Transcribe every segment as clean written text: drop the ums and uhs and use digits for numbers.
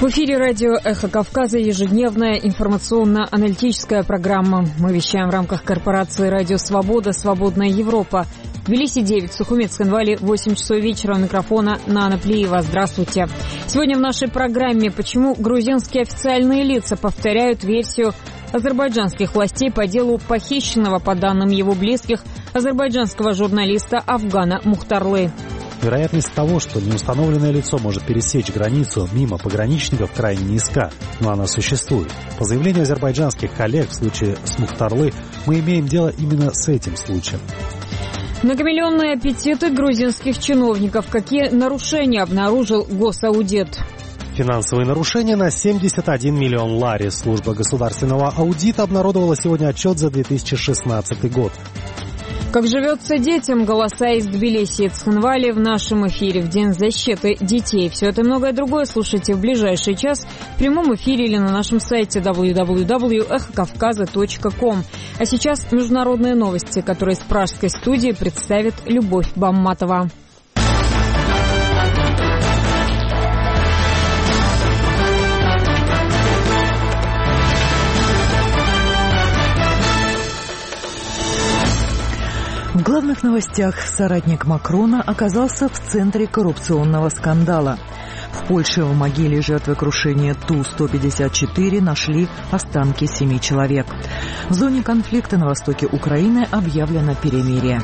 В эфире радио «Эхо Кавказа» ежедневная информационно-аналитическая программа. Мы вещаем в рамках корпорации «Радио Свобода», «Свободная Европа». В Тбилиси 9, в Сухумет-Цхинвале 8 часов вечера. У микрофона Нана Плиева. Здравствуйте. Сегодня в нашей программе «Почему грузинские официальные лица повторяют версию азербайджанских властей по делу похищенного, по данным его близких, азербайджанского журналиста Афгана Мухтарлы». Вероятность того, что неустановленное лицо может пересечь границу мимо пограничников, крайне низка, но она существует. По заявлению азербайджанских коллег, в случае с Мухтарлы мы имеем дело именно с этим случаем. Многомиллионные аппетиты грузинских чиновников. Какие нарушения обнаружил госаудит? Финансовые нарушения на 71 миллион лари. Служба государственного аудита обнародовала сегодня отчет за 2016 год. Как живется детям? Голоса из Тбилиси и Цхинвали в нашем эфире в День защиты детей. Все это и многое другое слушайте в ближайший час в прямом эфире или на нашем сайте www.эхокавказа.ком. А сейчас международные новости, которые с пражской студии представит Любовь Бамматова. В главных новостях соратник Макрона оказался в центре коррупционного скандала. В Польше в могиле жертвы крушения Ту-154 нашли останки 7 человек. В зоне конфликта на востоке Украины объявлено перемирие.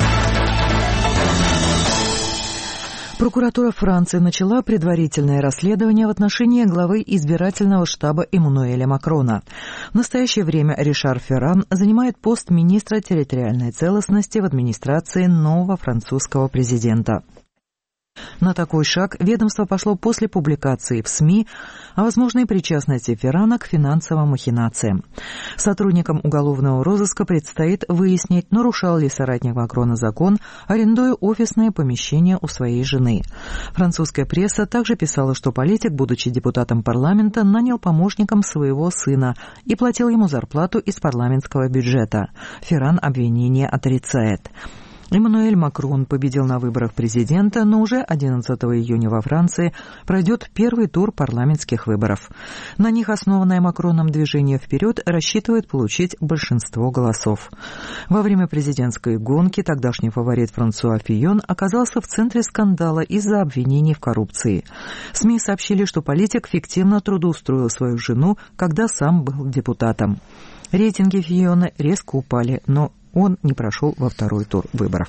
Прокуратура Франции начала предварительное расследование в отношении главы избирательного штаба Эммануэля Макрона. В настоящее время Ришар Ферран занимает пост министра территориальной целостности в администрации нового французского президента. На такой шаг ведомство пошло после публикации в СМИ о возможной причастности Феррана к финансовым махинациям. Сотрудникам уголовного розыска предстоит выяснить, нарушал ли соратник Макрона закон, арендуя офисное помещение у своей жены. Французская пресса также писала, что политик, будучи депутатом парламента, нанял помощником своего сына и платил ему зарплату из парламентского бюджета. Ферран обвинение отрицает. Эммануэль Макрон победил на выборах президента, но уже 11 июня во Франции пройдет первый тур парламентских выборов. На них основанное Макроном движение «Вперед» рассчитывает получить большинство голосов. Во время президентской гонки тогдашний фаворит Франсуа Фийон оказался в центре скандала из-за обвинений в коррупции. СМИ сообщили, что политик фиктивно трудоустроил свою жену, когда сам был депутатом. Рейтинги Фийона резко упали, но он не прошел во второй тур выборов.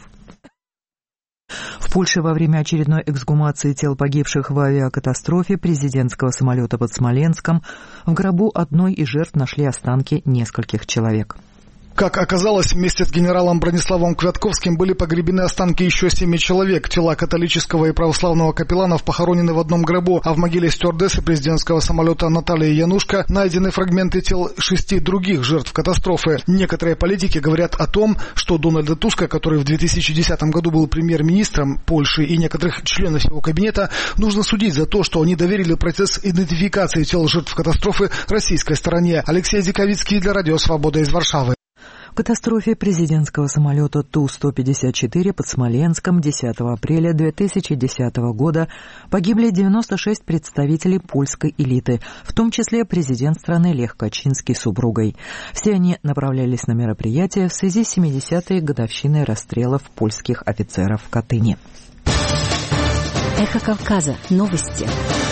В Польше во время очередной эксгумации тел погибших в авиакатастрофе президентского самолета под Смоленском в гробу одной из жертв нашли останки нескольких человек. Как оказалось, вместе с генералом Брониславом Квятковским были погребены останки еще 7 человек. Тела католического и православного капелланов похоронены в одном гробу, а в могиле стюардессы президентского самолета Натальи Янушка найдены фрагменты тел 6 других жертв катастрофы. Некоторые политики говорят о том, что Дональда Туска, который в 2010 году был премьер-министром Польши, и некоторых членов его кабинета, нужно судить за то, что они доверили процесс идентификации тел жертв катастрофы российской стороне. Алексей Диковицкий для Радио Свобода из Варшавы. В катастрофе президентского самолета Ту-154 под Смоленском 10 апреля 2010 года погибли 96 представителей польской элиты, в том числе президент страны Лех Качинский с супругой. Все они направлялись на мероприятие в связи с 70-й годовщиной расстрелов польских офицеров в Катыни. Эхо Кавказа. Новости.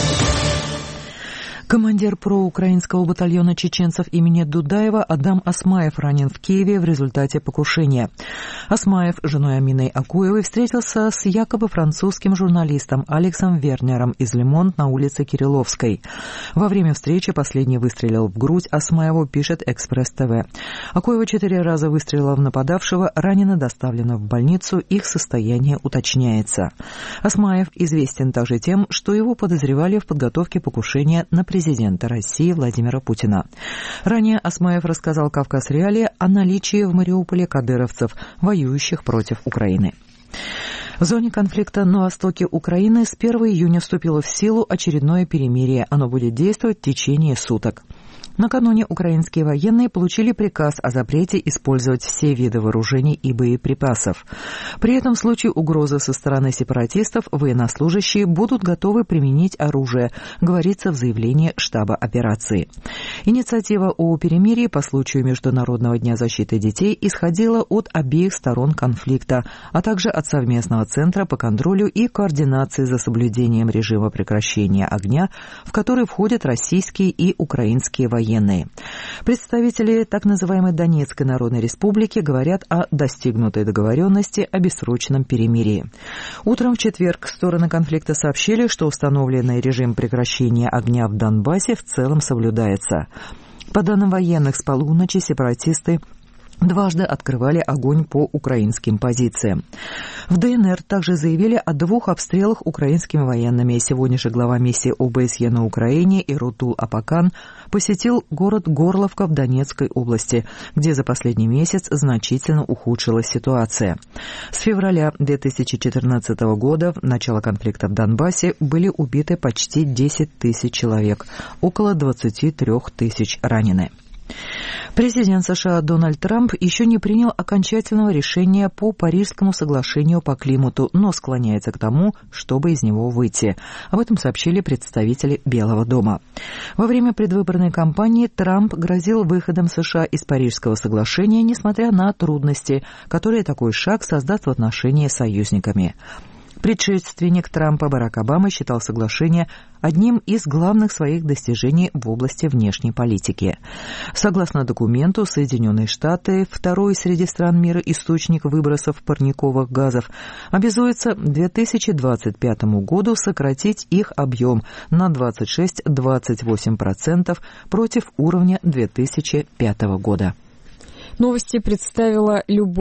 Командир проукраинского батальона чеченцев имени Дудаева Адам Осмаев ранен в Киеве в результате покушения. Осмаев с женой Аминой Акуевой встретился с якобы французским журналистом Алексом Вернером из Le Monde на улице Кирилловской. Во время встречи последний выстрелил в грудь Осмаеву, пишет Экспресс ТВ. Акуева 4 раза выстрелила в нападавшего, ранена, доставлена в больницу, их состояние уточняется. Осмаев известен также тем, что его подозревали в подготовке покушения на президента России Владимира Путина. Ранее Осмаев рассказал «Кавказ Реалии» о наличии в Мариуполе кадыровцев, воюющих против Украины. В зоне конфликта на востоке Украины с 1 июня вступило в силу очередное перемирие. Оно будет действовать в течение суток. Накануне украинские военные получили приказ о запрете использовать все виды вооружений и боеприпасов. При этом в случае угрозы со стороны сепаратистов военнослужащие будут готовы применить оружие, говорится в заявлении штаба операции. Инициатива о перемирии по случаю Международного дня защиты детей исходила от обеих сторон конфликта, а также от совместного центра по контролю и координации за соблюдением режима прекращения огня, в который входят российские и украинские военные. Представители так называемой Донецкой Народной Республики говорят о достигнутой договоренности о бессрочном перемирии. Утром в четверг стороны конфликта сообщили, что установленный режим прекращения огня в Донбассе в целом соблюдается. По данным военных, с полуночи сепаратисты дважды открывали огонь по украинским позициям. В ДНР также заявили о 2 обстрелах украинскими военными. Сегодня же глава миссии ОБСЕ на Украине Ирутул Апакан посетил город Горловка в Донецкой области, где за последний месяц значительно ухудшилась ситуация. С февраля 2014 года, начала конфликта в Донбассе, были убиты почти 10 тысяч человек, около 23 тысяч ранены. Президент США Дональд Трамп еще не принял окончательного решения по Парижскому соглашению по климату, но склоняется к тому, чтобы из него выйти. Об этом сообщили представители Белого дома. Во время предвыборной кампании Трамп грозил выходом США из Парижского соглашения, несмотря на трудности, которые такой шаг создаст в отношении с союзниками. Предшественник Трампа Барак Обама считал соглашение одним из главных своих достижений в области внешней политики. Согласно документу, Соединенные Штаты, второй среди стран мира источник выбросов парниковых газов, обязуются к 2025 году сократить их объем на 26-28% против уровня 2005 года. Новости представила Любовь.